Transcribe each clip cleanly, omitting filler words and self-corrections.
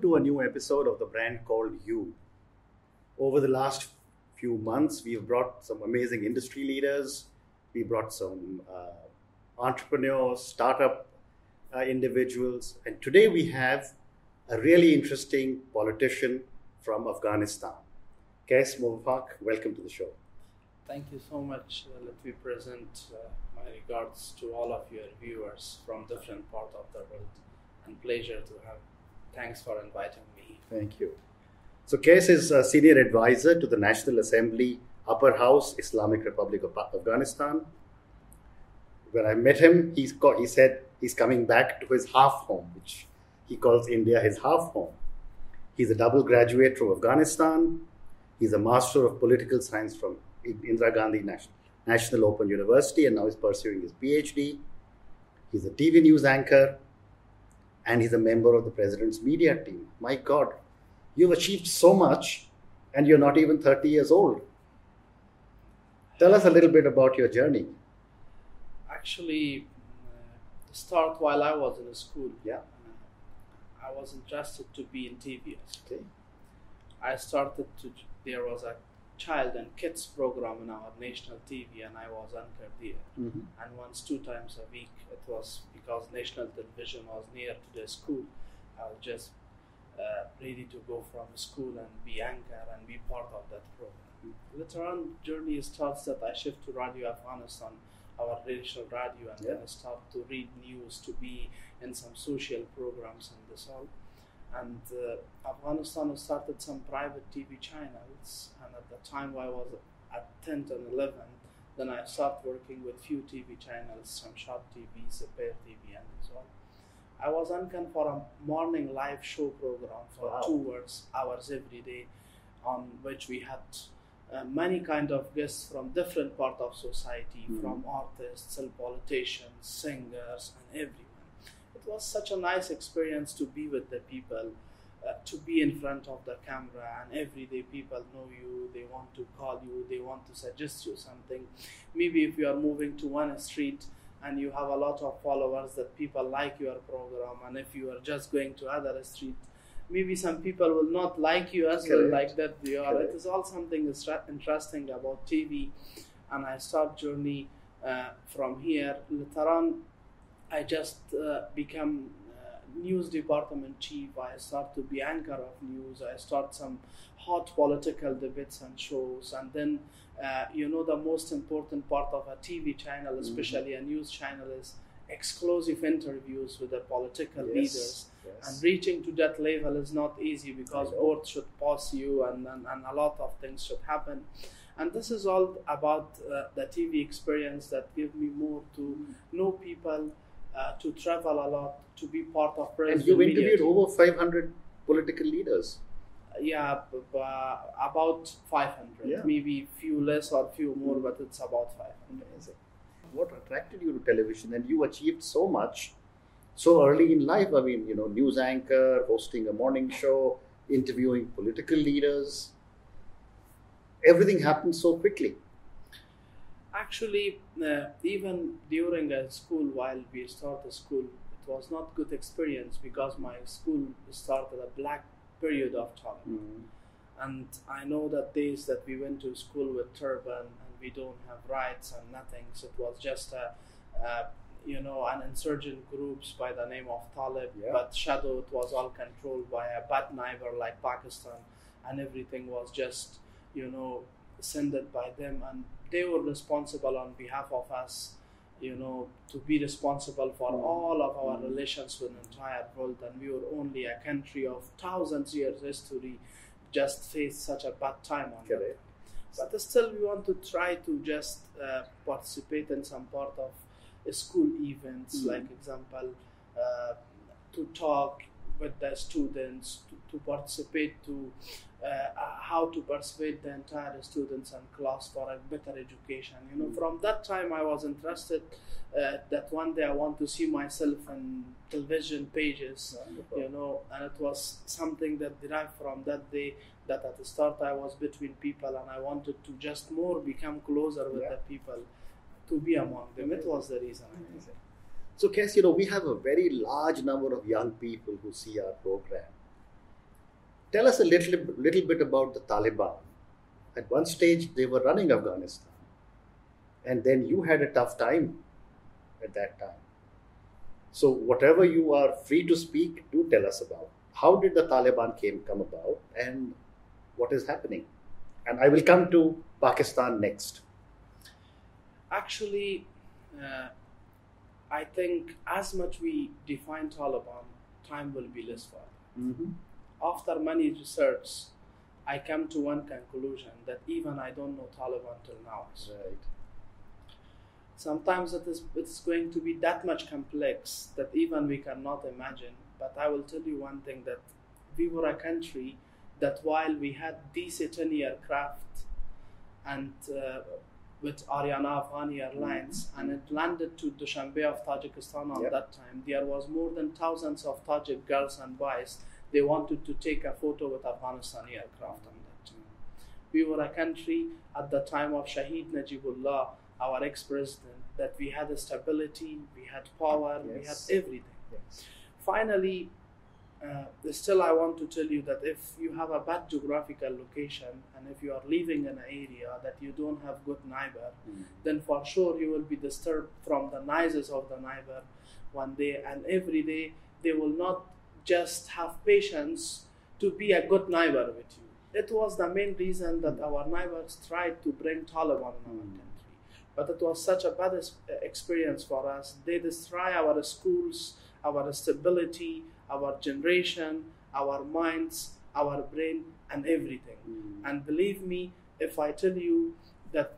to a new episode of the brand called You. Over the last few months, we've brought some amazing industry leaders. We brought some entrepreneurs, startup individuals, and today we have a really interesting politician from Afghanistan. Qais Mowaffaq, welcome to the show. Thank you so much. Let me present my regards to all of your viewers from different parts of the world, and pleasure to have. Thanks for inviting me. Thank you. So Qais is a senior advisor to the National Assembly, Upper House, Islamic Republic of Afghanistan. When I met him, he said he's coming back to his half home, which he calls India his half home. He's a double graduate from Afghanistan. He's a Master of Political Science from Indira Gandhi National Open University, and now he's pursuing his PhD. He's a TV news anchor, and he's a member of the President's media team. My God, you've achieved so much, and you're not even 30 years old. Tell us a little bit about your journey. Actually, start while I was in school. Yeah. I was interested to be in TV. Okay. There was a child and kids program in our national TV, and I was anchor there. Mm-hmm. And once, 2 times a week, it was because national television was near to the school. I was just ready to go from school and be anchor and be part of that program. Later on, journey starts that I shift to Radio Afghanistan, our regional radio, and then I start to read news, to be in some social programs and this all. And Afghanistan started some private TV channels, and at the time I was at 10th and 11th, then I started working with few TV channels, some short TVs, Pair TV, and so on. I was anchored for a morning live show program for 2 hours every day, on which we had many kind of guests from different part of society, from artists and politicians, singers, and everyone. It was such a nice experience to be with the people, to be in front of the camera, and every day people know you, they want to call you, they want to suggest you something. Maybe if you are moving to one street and you have a lot of followers that people like your program, and if you are just going to other street, maybe some people will not like you as well, like that you are. It is all something interesting about TV, and I start journey from here. Later on, I just become news department chief. I start to be anchor of news. I start some hot political debates and shows, and then the most important part of a TV channel, especially a news channel, is exclusive interviews with the political leaders. And reaching to that level is not easy, because board should pass you, and a lot of things should happen. And this is all about the TV experience that give me more to know people, to travel a lot, to be part of press. And you've interviewed over 500 political leaders. Yeah, about 500. Maybe few less or few more, but it's about 500. Amazing. What attracted you to television? And you achieved so much so early in life. I mean, news anchor, hosting a morning show, interviewing political leaders. Everything happened so quickly. Actually, even during school, while we started school, it was not good experience, because my school started a black period of time. And I know that days that we went to school with turban, and we don't have rights and nothing. So it was just an insurgent groups by the name of Talib, but shadow, it was all controlled by a bad neighbor like Pakistan, and everything was just, sent by them, and they were responsible on behalf of us, to be responsible for all of our relations with the entire world, and we were only a country of thousands years history, just faced such a bad time on it. But still, we want to try to just participate in some part of school events, like example, to talk with the students, to participate, to how to persuade the entire students and class for a better education. From that time I was interested that one day I want to see myself in television pages, and it was something that derived from that day, that at the start I was between people, and I wanted to just more become closer with the people, to be among them. It was the reason, I think. So, Qais, we have a very large number of young people who see our program. Tell us a little bit about the Taliban. At one stage, they were running Afghanistan, and then you had a tough time at that time. So, whatever you are free to speak, do tell us about. How did the Taliban come about, and what is happening? And I will come to Pakistan next. Actually, I think as much we define Taliban, time will be less for it. Mm-hmm. After many research, I come to one conclusion that even I don't know Taliban till now. Right. Sometimes it's going to be that much complex that even we cannot imagine. But I will tell you one thing, that we were a country that while we had DC-10 aircraft and with Ariana Afghani Airlines, and it landed to Dushanbe of Tajikistan on that time, there was more than thousands of Tajik girls and boys. They wanted to take a photo with Afghanistani aircraft on that time. We were a country at the time of Shahid Najibullah, our ex-president, that we had a stability, we had power, we had everything. Yes. Finally, still I want to tell you that if you have a bad geographical location and if you are living in an area that you don't have good neighbor, then for sure you will be disturbed from the noises of the neighbor one day, and every day they will not just have patience to be a good neighbor with you. It was the main reason that our neighbors tried to bring Taliban in our country. But it was such a bad experience for us. They destroy our schools, our stability, our generation, our minds, our brain, and everything. And believe me, if I tell you that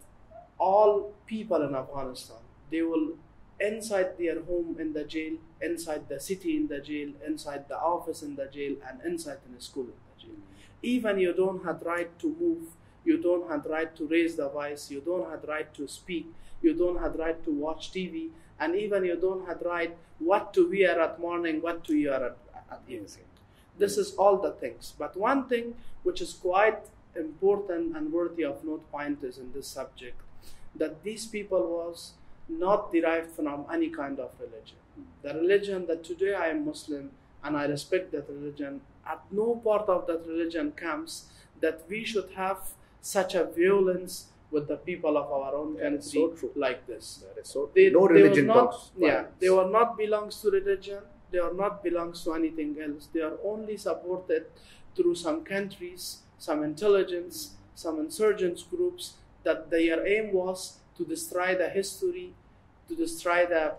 all people in Afghanistan, they will inside their home in the jail, inside the city in the jail, inside the office in the jail, and inside in the school in the jail. Even you don't have right to move, you don't have right to raise the voice, you don't have right to speak, you don't have right to watch TV, and even you don't have right what to wear at morning, what to wear at evening. This is all the things. But one thing which is quite important and worthy of note point is in this subject, that these people was not derived from any kind of religion. The religion that today I am Muslim and I respect that religion, at no part of that religion comes that we should have such a violence with the people of our own country like this. That is so true. No religion talks. They will not belongs to religion. They are not belongs to anything else. They are only supported through some countries, some intelligence, some insurgents groups, that their aim was to destroy the history, to destroy the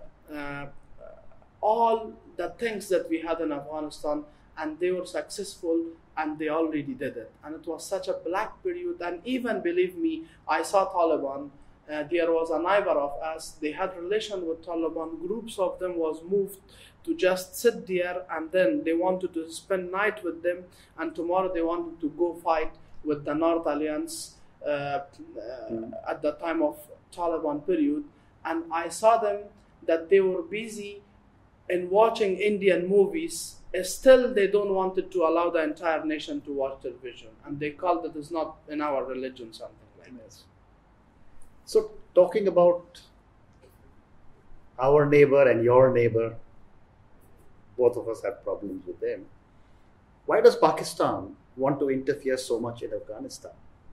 all the things that we had in Afghanistan, and they were successful, and they already did it. And it was such a black period. And even, believe me, I saw Taliban. There was a neighbor of us. They had relation with Taliban. Groups of them was moved to just sit there, and then they wanted to spend night with them, and tomorrow they wanted to go fight with the North Alliance at the time of Taliban period. And I saw them that they were busy in watching Indian movies. Still, they don't wanted to allow the entire nation to watch television, and they called it is not in our religion, something like this. So, talking about our neighbor and your neighbor, both of us have problems with them. Why does Pakistan want to interfere so much in Afghanistan?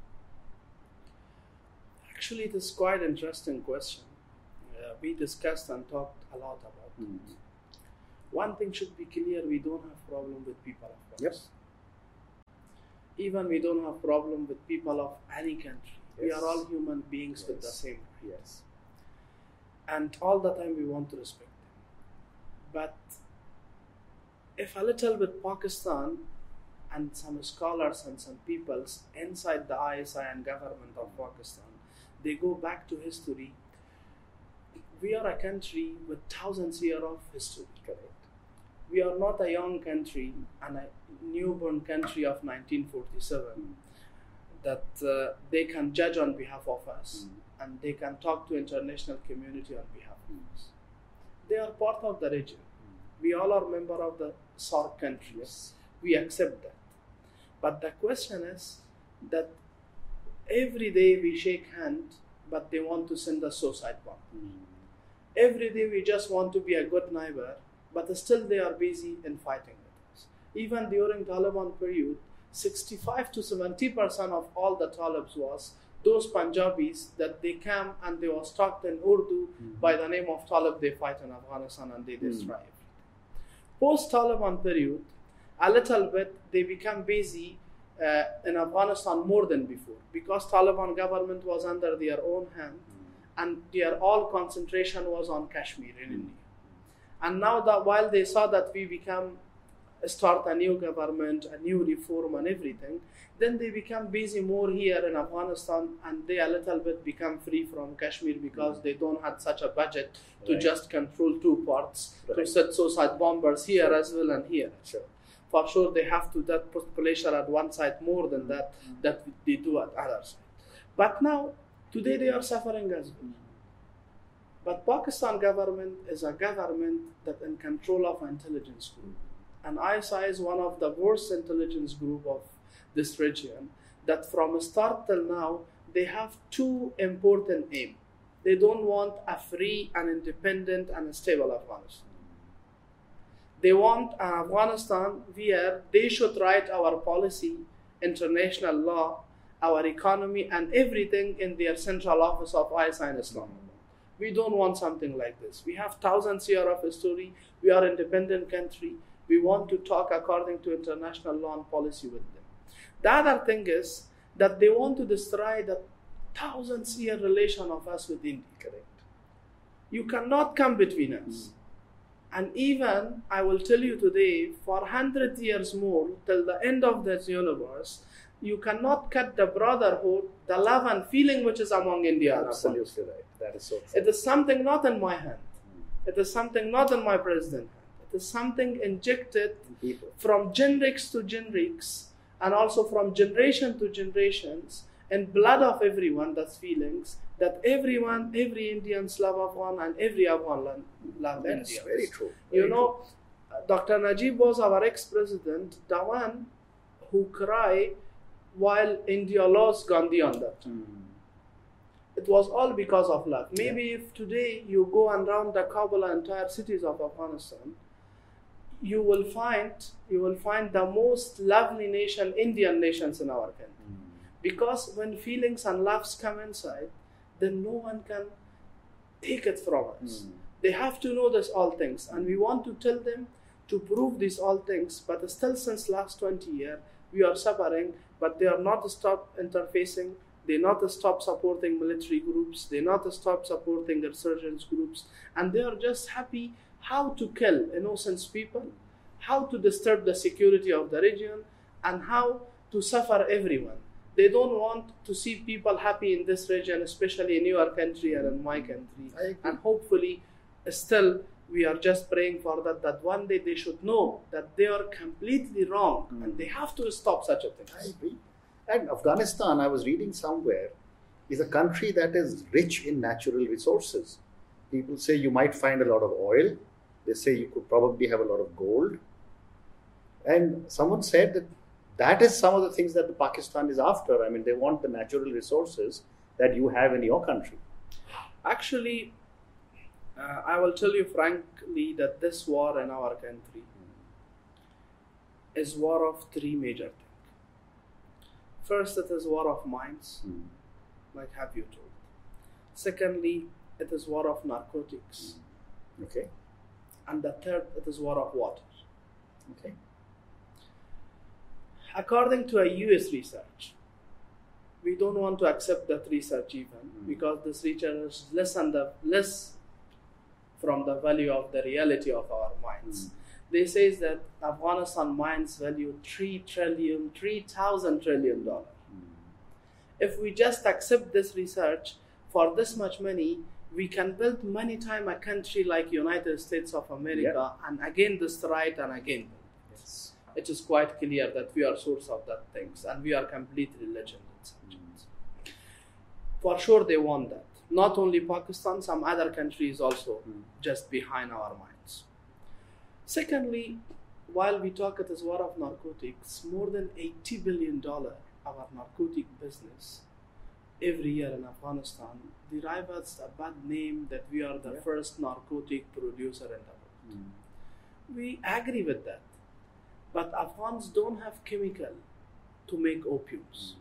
Actually, it is quite an interesting question. We discussed and talked a lot about it. One thing should be clear, we don't have problem with people of Pakistan. Even we don't have problem with people of any country. We are all human beings with the same rights. And all the time we want to respect them. But if a little bit Pakistan and some scholars and some peoples inside the ISI and government of Pakistan, they go back to history. We are a country with thousands of years of history. Correct. We are not a young country and a newborn country of 1947 that they can judge on behalf of us and they can talk to international community on behalf of us. They are part of the region. We all are member of the SAARC countries. We accept that. But the question is that every day we shake hands, but they want to send us suicide bomb. Every day we just want to be a good neighbor, but still they are busy in fighting with us. Even during Taliban period, 65 to 70% of all the Talibs was those Punjabis that they came and they were taught in Urdu by the name of Talib. They fight in Afghanistan and they destroy everything. Post-Taliban period, a little bit they became busy in Afghanistan more than before because Taliban government was under their own hand and their all concentration was on Kashmir in India. And now that while they saw that we start a new government, a new reform and everything, then they become busy more here in Afghanistan and they a little bit become free from Kashmir because they don't have such a budget to just control two parts, to set suicide bombers here as well and here. Sure. For sure they have to that put pressure at one side more than that they do at other side. But now, today they are suffering as well. But Pakistan government is a government that in control of intelligence group. And ISI is one of the worst intelligence group of this region that from start till now, they have two important aims. They don't want a free and independent and stable Afghanistan. They want an Afghanistan where they should write our policy, international law, our economy and everything in their central office of ISI in Islamabad. We don't want something like this. We have thousands years of history. We are an independent country. We want to talk according to international law and policy with them. The other thing is that they want to destroy the thousands year relation of us with India. Correct. You cannot come between us. And even, I will tell you today, for 100 years more, till the end of this universe, you cannot cut the brotherhood, the love and feeling which is among India and Afghanistan. Absolutely right. That is so true. It is something not in my hand. It is something not in my president's hand. It is something injected from generics to generics and also from generation to generations and blood of everyone, that's feelings, that everyone, every Indians love Afghan and every Afghan love India. That's very true. You know, Dr. Najib was our ex-president, the one who cried while India lost Gandhi on that. It was all because of love. Maybe if today you go and round the Kabul and entire cities of Afghanistan, you will find the most lovely nation, Indian nations in our country. Because when feelings and loves come inside, then no one can take it from us. They have to know this all things, and we want to tell them to prove these all things. But still, since last 20 years, we are suffering. But they are not stop interfacing. They not stop supporting military groups. They not stop supporting insurgents groups, and they are just happy how to kill innocent people, how to disturb the security of the region, and how to suffer everyone. They don't want to see people happy in this region, especially in your country and in my country. And hopefully, still, we are just praying for that one day they should know that they are completely wrong and they have to stop such a thing. I agree. And Afghanistan, I was reading somewhere, is a country that is rich in natural resources. People say you might find a lot of oil. They say you could probably have a lot of gold. And someone said that is some of the things that the Pakistan is after. I mean, they want the natural resources that you have in your country. Actually, I will tell you frankly that this war in our country is war of three major things. First, it is war of minds, like have you told. Secondly, it is war of narcotics. Okay. And the third, it is war of water. Okay. According to a US research, we don't want to accept that research even because this research is less from the value of the reality of our minds. They say that Afghanistan mines value $3,000 trillion. If we just accept this research for this much money, we can build many times a country like United States of America and again destroy it and again build. Yes. It is quite clear that we are source of that things and we are completely legend in subjects. For sure they want that. Not only Pakistan, some other countries also just behind our minds. Secondly, while we talk it is war of narcotics, more than $80 billion our narcotic business every year in Afghanistan derives us a bad name that we are the first narcotic producer in the world. We agree with that. But Afghans don't have chemical to make opiums,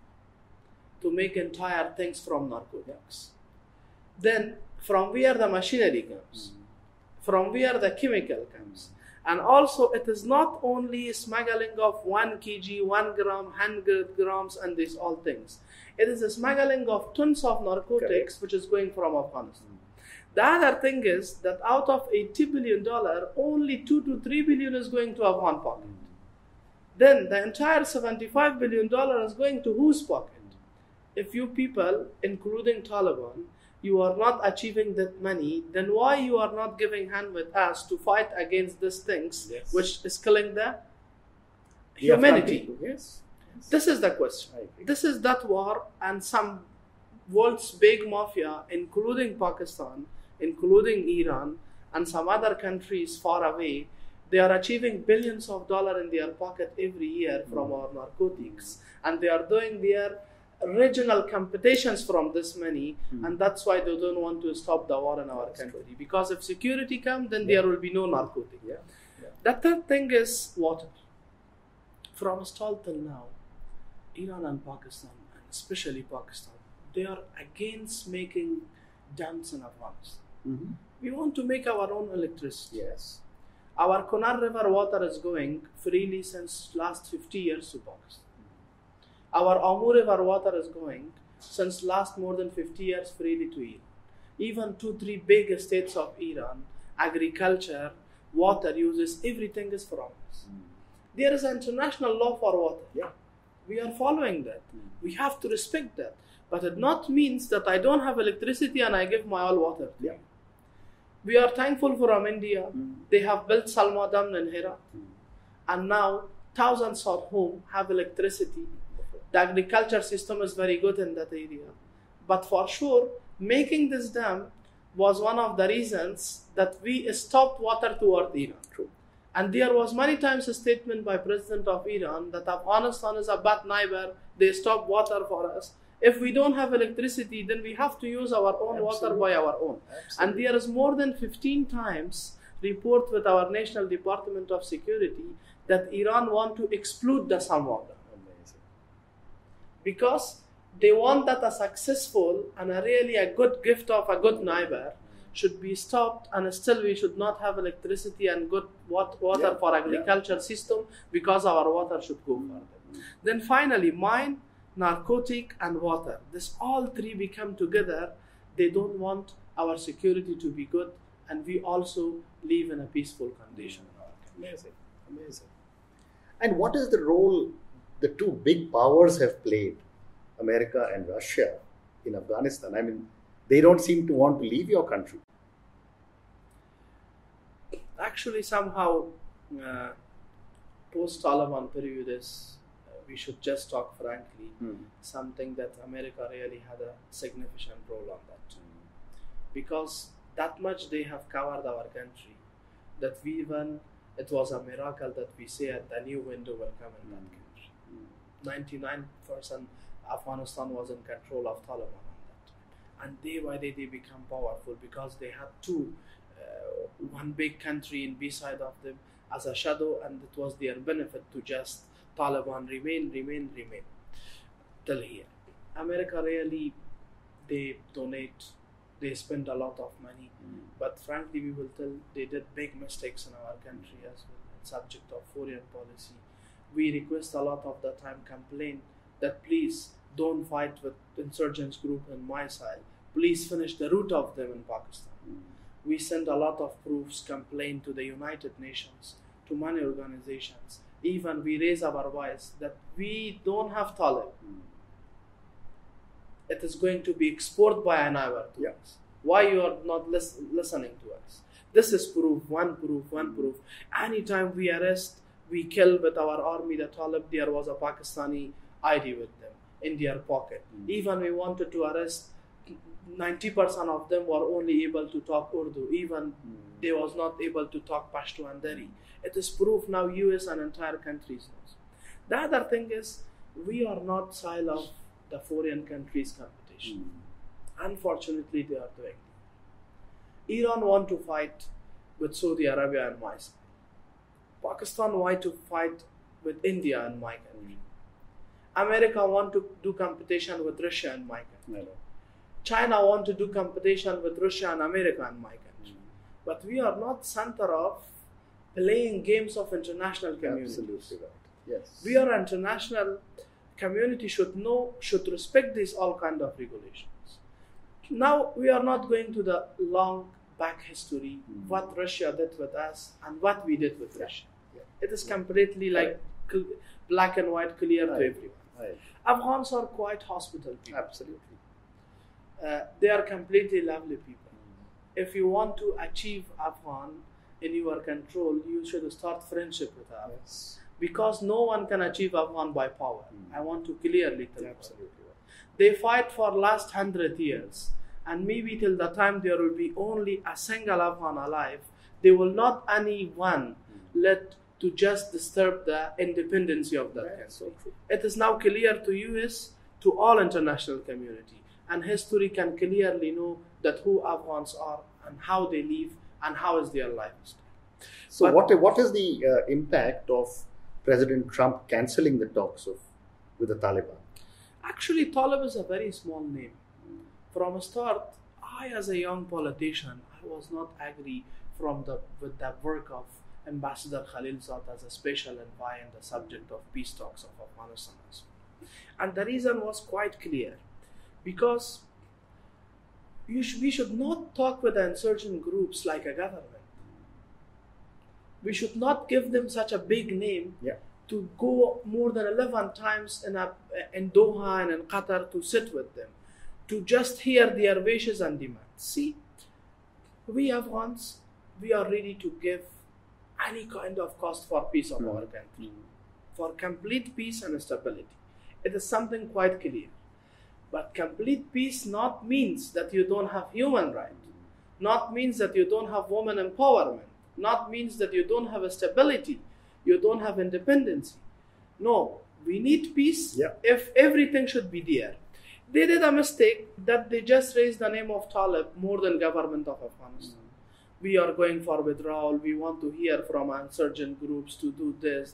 to make entire things from narcotics. Then from where the machinery comes, from where the chemical comes. And also it is not only smuggling of 1 kg, 1 gram, 100 grams and these all things. It is a smuggling of tons of narcotics which is going from Afghanistan. The other thing is that out of $80 billion, only 2 to 3 billion is going to Afghan pocket. Then the entire $75 billion is going to whose pocket? If you people, including Taliban, you are not achieving that money, then why you are not giving hand with us to fight against these things, which is killing the humanity? Yes. This is the question. This is that war, and some world's big mafia, including Pakistan, including Iran, and some other countries far away, they are achieving billions of dollars in their pocket every year from our narcotics, and they are doing their regional competitions from this money, and that's why they don't want to stop the war in our country. Because if security comes, then there will be no narcotic. The third thing is water. From START till now, Iran and Pakistan, and especially Pakistan, they are against making dams in Afghanistan. We want to make our own electricity. Our Kunar River water is going freely since last 50 years to Pakistan. Our Amur River water is going since last more than 50 years freely to Iran. Even 2-3 big states of Iran, agriculture, water uses, everything is from us. There is an international law for water. We are following that. We have to respect that. But it not means that I don't have electricity and I give my all water. We are thankful from India. They have built Salma Dam in Herat. And now thousands of homes have electricity. The agriculture system is very good in that area. But for sure, making this dam was one of the reasons that we stopped water toward Iran. And there was many times a statement by President of Iran that Afghanistan is a bad neighbor, they stop water for us. If we don't have electricity, then we have to use our own water by our own. And there is more than 15 times report with our National Department of Security that Iran want to exclude the Salma Dam. Because they want that a successful and a really a good gift of a good neighbor should be stopped, and still we should not have electricity and good water for agriculture system, because our water should go further. Then finally, mine, narcotic and water. This all three become together. They don't want our security to be good, and we also live in a peaceful condition. Amazing. And what is the role the two big powers have played, America and Russia, in Afghanistan? I mean, they don't seem to want to leave your country. Actually, somehow, post-Taliban period is, we should just talk frankly, something that America really had a significant role on that. Because that much they have covered our country, that we even, it was a miracle that we say a new window will come in that country. 99% Afghanistan was in control of Taliban at that time. And day by day they become powerful because they had one big country in beside of them as a shadow, and it was their benefit to just Taliban remain till here. America really, they donate, they spend a lot of money, but frankly we will tell they did big mistakes in our country as well, subject of foreign policy. We request a lot of the time, complain that please don't fight with insurgents group in my side. Please finish the root of them in Pakistan. We send a lot of proofs, complain to the United Nations, to many organizations. Even we raise our voice that we don't have Talib. It is going to be exported by an hour to us. Why you are not listening to us? This is proof, one proof. Anytime we arrest, we kill with our army the Talib, there was a Pakistani ID with them in their pocket. Even we wanted to arrest, 90% of them were only able to talk Urdu. Even they was not able to talk Pashto and Dari. It is proof now US and entire countries knows. The other thing is, we are not side of the foreign countries' competition. Unfortunately, they are doing it. Iran want to fight with Saudi Arabia and my side. Pakistan want to fight with India and my country. America want to do competition with Russia and my country. China want to do competition with Russia and America and my country. But we are not center of playing games of international community. Absolutely right. Yes. We are international community should respect these all kind of regulations. Now we are not going to the long back history, what Russia did with us and what we did with Russia. Yeah. It is completely like black and white, clear to everyone. Right. Afghans are quite hospitable people. Absolutely. They are completely lovely people. If you want to achieve Afghan in your control, you should start friendship with Afghan. Yes. Because no one can achieve Afghan by power. I want to clearly tell you. Absolutely right. They fight for last 100 years, and maybe till the time there will be only a single Afghan alive, they will not anyone let to just disturb the independence of that country. So true. It is now clear to US, to all international community, and history can clearly know that who Afghans are and how they live and how is their lifestyle. So But- what is the impact of President Trump cancelling the talks with the Taliban? Actually, Talib is a very small name. From a start, I as a young politician, I was not agree with the work of Ambassador Khalilzad as a special envoy and the subject of peace talks of Afghanistan as well. And the reason was quite clear, because we should not talk with the insurgent groups like a government. We should not give them such a big name to go more than 11 times in Doha and in Qatar to sit with them, to just hear their wishes and demands. See, we Afghans, we are ready to give any kind of cost for peace of our country, for complete peace and stability. It is something quite clear. But complete peace not means that you don't have human rights, not means that you don't have women empowerment, not means that you don't have a stability, you don't have independence. No, we need peace if everything should be there. They did a mistake that they just raised the name of Talib more than government of Afghanistan. We are going for withdrawal, we want to hear from insurgent groups to do this.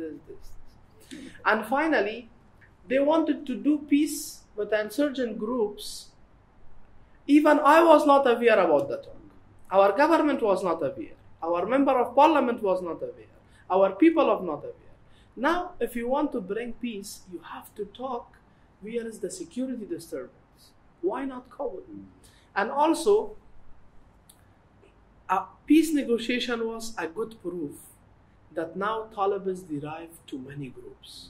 And finally, they wanted to do peace with insurgent groups. Even I was not aware about the talk. Our government was not aware. Our member of parliament was not aware. Our people are not aware. Now, if you want to bring peace, you have to talk where is the security disturbance. Why not Kabul? And also, a peace negotiation was a good proof that now Talib is derived to many groups.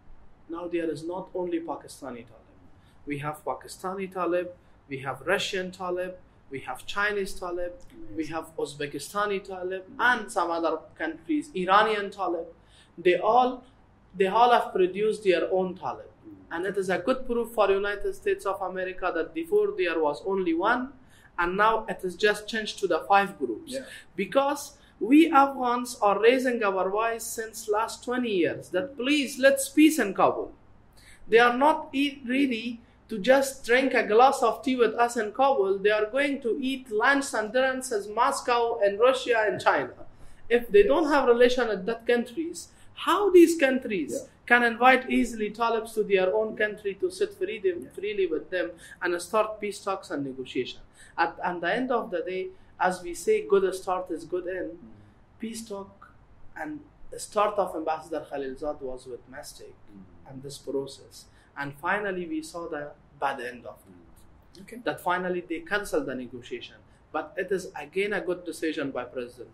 Now there is not only Pakistani Talib. We have Pakistani Talib, we have Russian Talib, we have Chinese Talib, we have Uzbekistani Talib, and some other countries, Iranian Talib. They all have produced their own Talib. And it is a good proof for United States of America that before there was only one, and now it is just changed to the 5 groups. Because we Afghans are raising our voice since last 20 years that please let's peace in Kabul. They are not ready to just drink a glass of tea with us in Kabul. They are going to eat lunch and dinners in Moscow and Russia and China. If they don't have relation with that countries, how these countries can invite easily Talibs to their own country to sit freely with them and start peace talks and negotiation. At the end of the day, as we say, good start is good end. Peace talk and the start of Ambassador Khalilzad was with mistake and this process. And finally, we saw the bad end of it. That finally they cancelled the negotiation. But it is again a good decision by President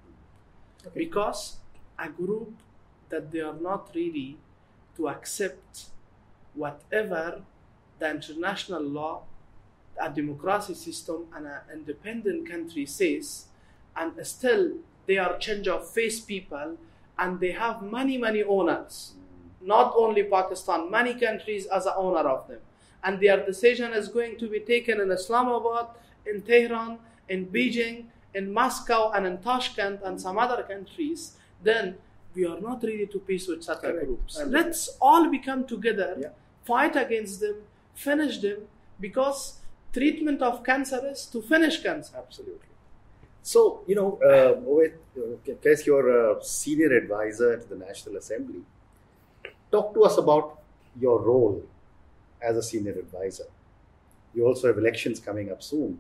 Trump. Because a group that they are not ready to accept whatever the international law, a democracy system, and an independent country says, and still they are change of face people, and they have many owners. Not only Pakistan, many countries as an owner of them. And their decision is going to be taken in Islamabad, in Tehran, in Beijing, in Moscow, and in Tashkent, and some other countries. Then we are not ready to peace with such groups. Let's all become together, fight against them, finish them, because treatment of cancer is to finish cancer. Absolutely. So, Kees, you're a senior advisor to the National Assembly. Talk to us about your role as a senior advisor? You also have elections coming up soon.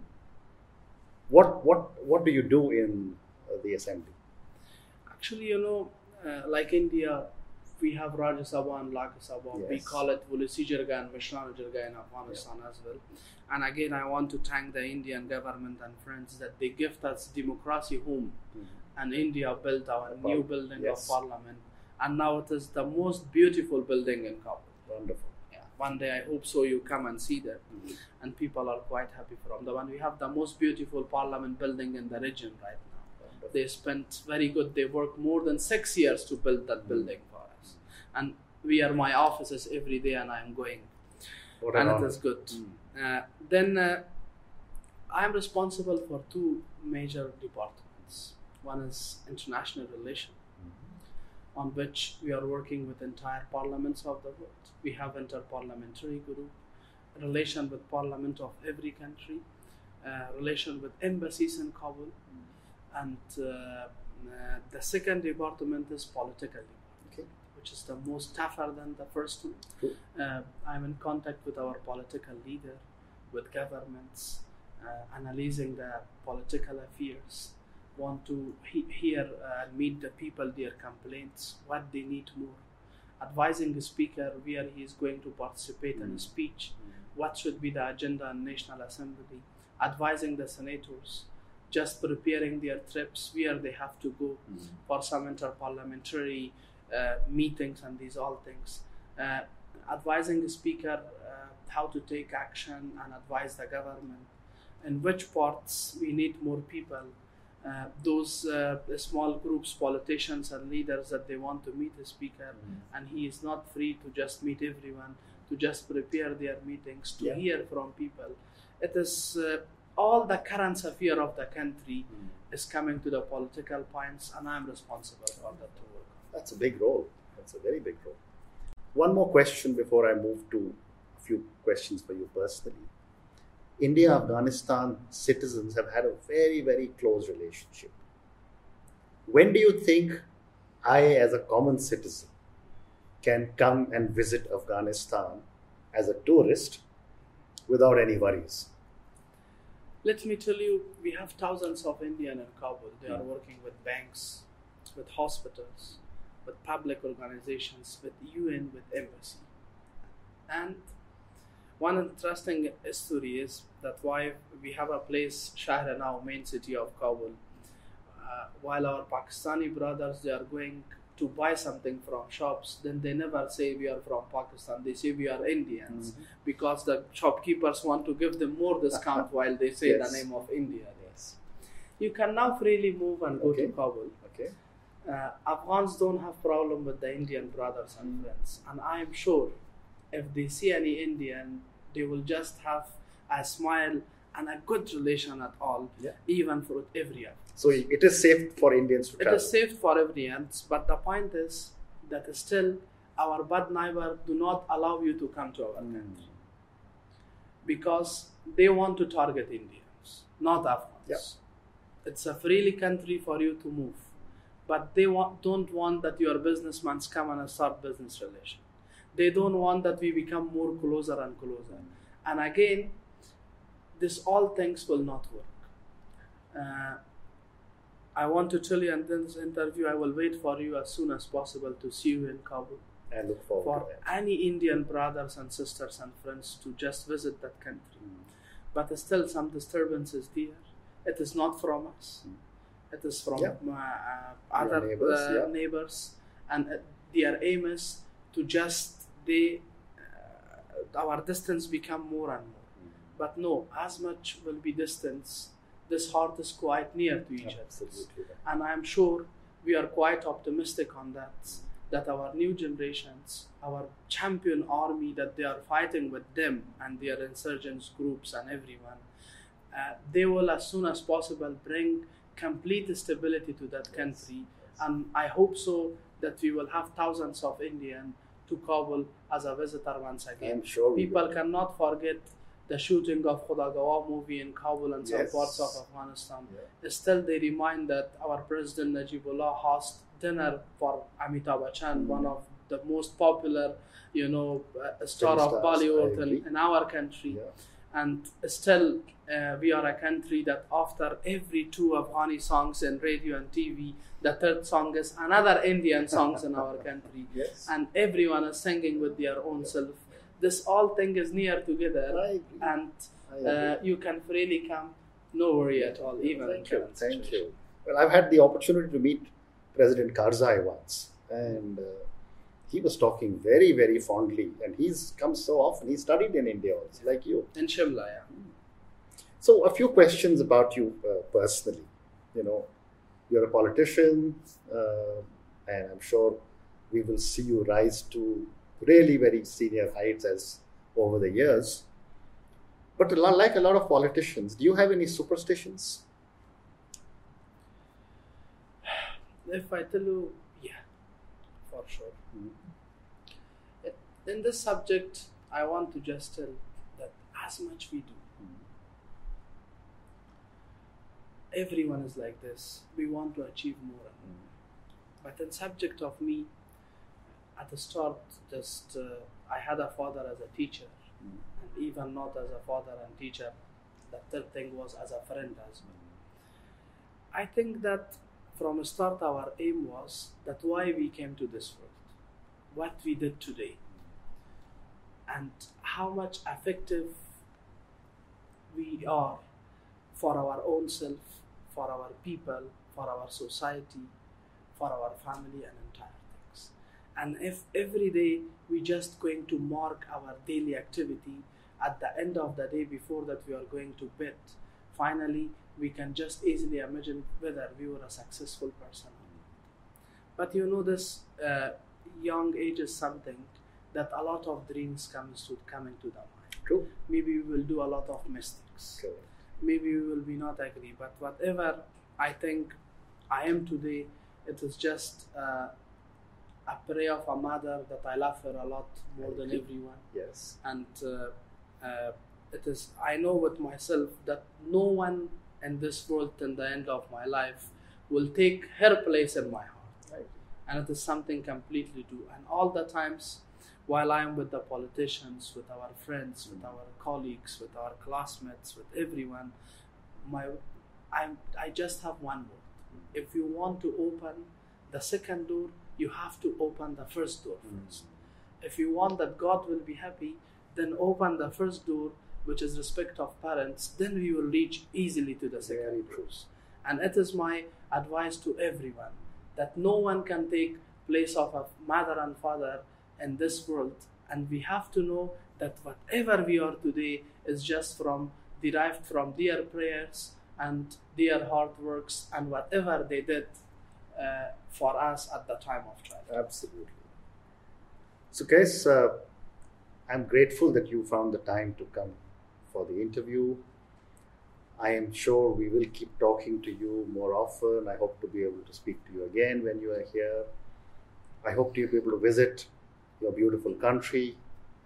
What do you do in the assembly? Actually, like India, we have Rajya Sabha and Lok Sabha. Yes. We call it Vulisi Jirga and Mishnah Jirga in Afghanistan as well. And again, I want to thank the Indian government and friends that they gift us democracy home. And India built our new building Yes. of parliament. And now it is the most beautiful building in Kabul. Wonderful. Yeah. One day I hope so you come and see that. And people are quite happy from the one. We have the most beautiful parliament building in the region right now. Wonderful. They spent very good. They worked more than 6 years to build that building for us. And we are my offices every day and I am going. What an And honor. it is good. Then I am responsible for two major departments. One is international relations, on which we are working with entire parliaments of the world. We have interparliamentary group, relation with parliament of every country, relation with embassies in Kabul, and the second department is political department, Okay. which is the most tougher than the first one. Cool. I'm in contact with our political leader, with governments, analyzing the political affairs, want to hear and meet the people, their complaints, what they need more, advising the speaker where he is going to participate in a speech, what should be the agenda in National Assembly, advising the senators, just preparing their trips where they have to go for some interparliamentary meetings and these all things, advising the speaker how to take action and advise the government in which parts we need more people. Those small groups, politicians and leaders that they want to meet the speaker and he is not free to just meet everyone, to just prepare their meetings, to hear from people. It is all the current affair of the country is coming to the political points and I'm responsible for that to work on. That's a big role. That's a very big role. One more question before I move to a few questions for you personally. India-Afghanistan citizens have had a very, very close relationship. When do you think I, as a common citizen, can come and visit Afghanistan as a tourist without any worries? Let me tell you, we have thousands of Indians in Kabul. They are working with banks, with hospitals, with public organizations, with UN, with embassy. And one interesting story is that why we have a place, Shahra now, main city of Kabul, while our Pakistani brothers, they are going to buy something from shops, then they never say we are from Pakistan, they say we are Indians, because the shopkeepers want to give them more discount while they say the name of India. Yes. You can now freely move and go to Kabul. Okay. Afghans don't have problem with the Indian brothers and friends, and I am sure if they see any Indian, they will just have a smile and a good relation at all, even for every other. So it is safe for Indians to travel? It is safe for Indians, but the point is that still our bad neighbor do not allow you to come to our country because they want to target Indians, not Afghans. It's a freely country for you to move, but they don't want that your businessmen come and start business relation. They don't want that we become more closer and closer. And again, this all things will not work. I want to tell you in this interview, I will wait for you as soon as possible to see you in Kabul. I look forward For to that. any Indian brothers and sisters and friends to just visit that country. But still some disturbance is there. It is not from us. It is from other neighbors, neighbors. And their aim is to just, our distance become more and more. But no, as much will be distance, this heart is quite near to each other. Absolutely. And I am sure we are quite optimistic on that our new generations, our champion army that they are fighting with them and their insurgents groups and everyone, they will as soon as possible bring complete stability to that country. And I hope so that we will have thousands of Indians to Kabul as a visitor once again. I'm sure People cannot forget the shooting of Khudagawa movie in Kabul and some parts of Afghanistan. Still, they remind that our President Najibullah hosts dinner for Amitabh Bachchan, one of the most popular, star of Stars, Bollywood I agree. in our country. Yeah. And still, we are a country that after every 2 Afghani songs in radio and TV, the third song is another Indian songs in our country. Yes. And everyone is singing with their own self. This all thing is near together, I agree. and I agree. you can freely come, no worry at all, even in Thank you. current Thank situation. you. Well, I've had the opportunity to meet President Karzai once, and he was talking very, very fondly, and he's come so often. He studied in India also, like you. In Shimla, yeah. So, a few questions about you personally. You're a politician, and I'm sure we will see you rise to really very senior heights as over the years. But like a lot of politicians, do you have any superstitions? If I tell you, yeah, for sure. In this subject, I want to just tell that as much we do, everyone is like this. We want to achieve more and more. But in subject of me, at the start, just I had a father as a teacher, and even not as a father and teacher, the third thing was as a friend as well. I think that from the start our aim was that why we came to this world, what we did today, and how much effective we are for our own self, for our people, for our society, for our family and entire things. And if every day we just going to mark our daily activity, at the end of the day before that we are going to bed, finally we can just easily imagine whether we were a successful person or not. But this young age is something that a lot of dreams come into the mind. True. Maybe we will do a lot of mistakes. Correct. Maybe we will be not agree. But whatever I think I am today, it is just a prayer of a mother that I love her a lot more than everyone. Yes. And it is, I know with myself that no one in this world in the end of my life will take her place in my heart. Right. And it is something completely new. And all the times while I am with the politicians, with our friends, with our colleagues, with our classmates, with everyone, I just have one word. If you want to open the second door, you have to open the first door first. If you want that God will be happy, then open the first door, which is respect of parents, then we will reach easily to the second door. And it is my advice to everyone that no one can take place of a mother and father in this world, and we have to know that whatever we are today is just derived from their prayers and their hard works and whatever they did for us at the time of trial. Absolutely. So guys, I'm grateful that you found the time to come for the interview. I am sure we will keep talking to you more often. I hope to be able to speak to you again when you are here. I hope to be able to visit your beautiful country.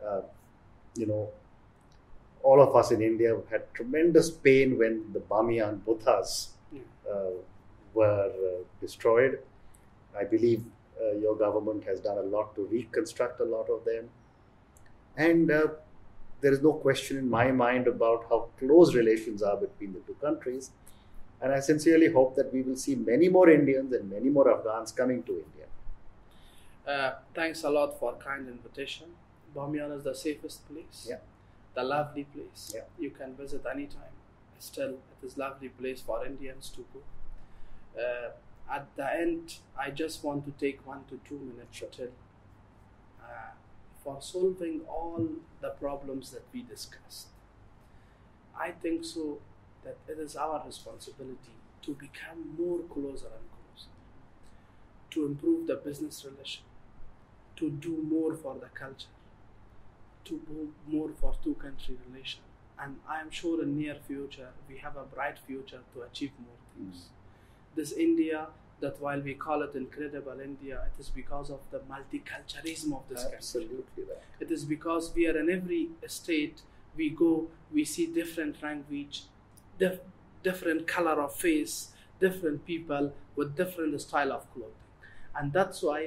All of us in India had tremendous pain when the Bamiyan Buddhas were destroyed. I believe your government has done a lot to reconstruct a lot of them. And there is no question in my mind about how close relations are between the two countries. And I sincerely hope that we will see many more Indians and many more Afghans coming to India. Thanks a lot for kind invitation. Bamiyan is the safest place. Yeah. The lovely place. Yeah. You can visit anytime. Still, it is lovely place for Indians to go. At the end, I just want to take 1 to 2 minutes to tell for solving all the problems that we discussed. I think so that it is our responsibility to become more closer and closer, to improve the business relation, to do more for the culture, to do more for two-country relation. And I am sure in near future, we have a bright future to achieve more things. This India, that while we call it incredible India, it is because of the multiculturalism of this country. Absolutely right. It is because we are in every state we go, we see different language, different color of face, different people with different style of clothing. And that's why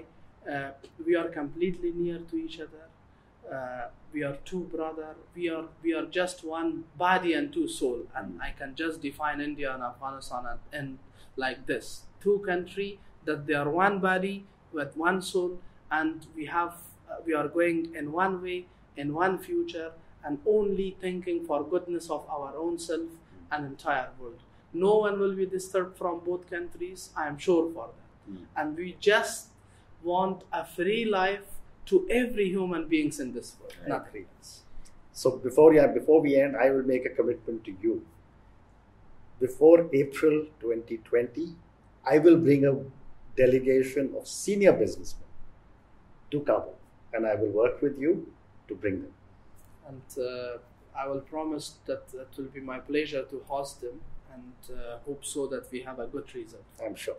We are completely near to each other. We are two brothers. We are just one body and two soul. And I can just define India and Afghanistan and like this: two country that they are one body with one soul, and we are going in one way, in one future, and only thinking for goodness of our own self and entire world. No one will be disturbed from both countries. I am sure for that. And we just want a free life to every human beings in this world, nothing else. So before we end, I will make a commitment to you. Before April 2020, I will bring a delegation of senior businessmen to Kabul, and I will work with you to bring them. And I will promise that it will be my pleasure to host them, and hope so that we have a good result. I'm sure.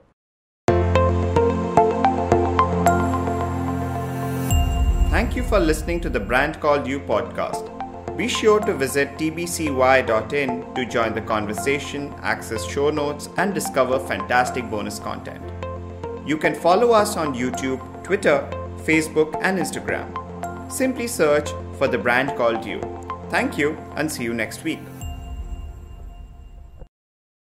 Thank you for listening to the Brand Called You podcast. Be sure to visit tbcy.in to join the conversation, access show notes, and discover fantastic bonus content. You can follow us on YouTube, Twitter, Facebook, and Instagram. Simply search for the Brand Called You. Thank you, and see you next week.